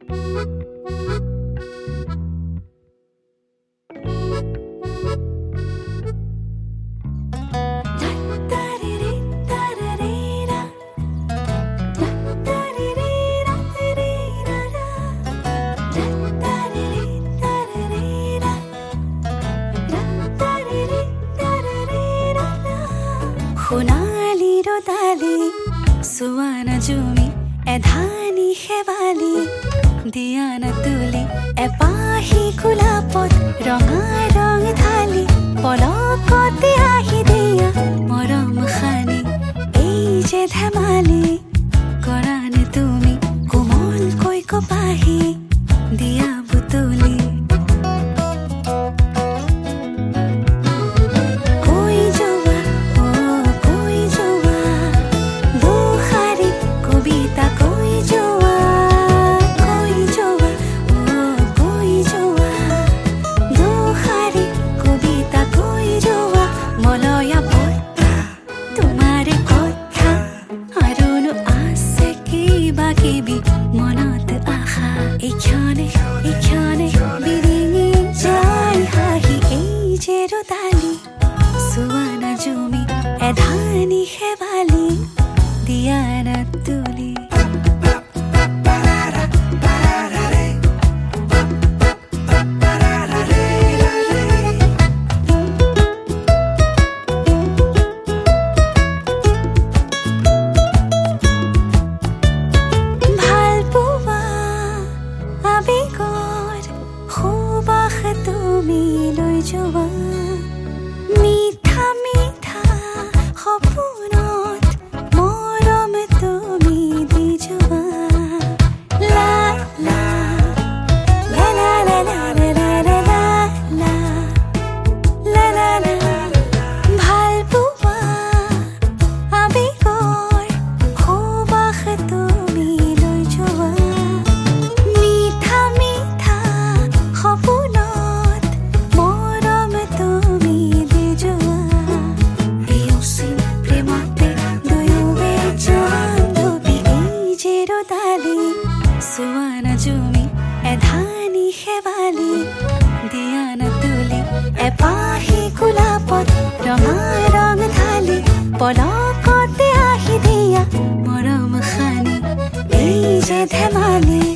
সোণালী ৰতালী সুৱানা জুমি এধানি হেৱালী দিয়ানা তুলি এপাহি গোলাপত ৰঙা ৰং ঢালি পলকতে আহি দিয়া মৰম খানি এই যে ধেমালি কৰানে তুমি কোমলকৈ কপাহি দিয়া বুটলি মনত আশা ইখানে বিৰিঙি যায় হাঁহি এই যে ৰতালী সুৱানা জুমি এধানি হেৱালী দিয়ানা তুলি তুমি লৈ যোৱা মিঠা মিঠা সপোনত মৰম তুমি দি যোৱা লা লা লা লা লা লা লা লা লা লা লা লা ভাল পোৱা আবেগৰ সুবাস তুমি লৈ যোৱা মিঠা মিঠা সপোন সুৱানা জুমি এধানি হেৱালী দিয়ানা তুলি এপাহি গোলাপত ৰঙা ৰং ঢালি পলকতে আহি দিয়া মৰম খানি এই যে ধেমালি